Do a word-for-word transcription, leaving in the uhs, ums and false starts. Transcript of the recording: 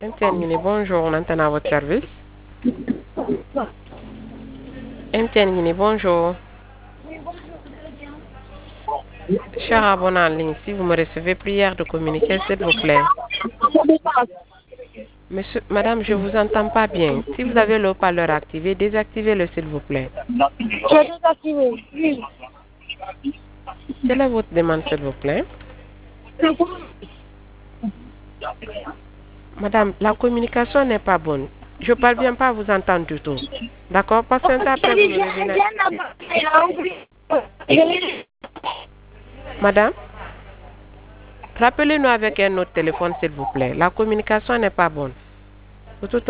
M T N Guinée, bonjour, on entend à votre service. M T N Guinée, bonjour. Cher abonné en ligne, si vous me recevez, prière de communiquer, s'il vous plaît. Monsieur, madame, je vous entends pas bien. Si vous avez le haut-parleur activé, désactivez-le, s'il vous plaît. J'ai désactivé. Oui. Quelle est votre demande, s'il vous plaît? Madame, la communication n'est pas bonne. Je ne parviens pas à vous entendre du tout. D'accord? Patientez après, vous me revenez. Madame, rappelez-nous avec un autre téléphone, s'il vous plaît. La communication n'est pas bonne. De toute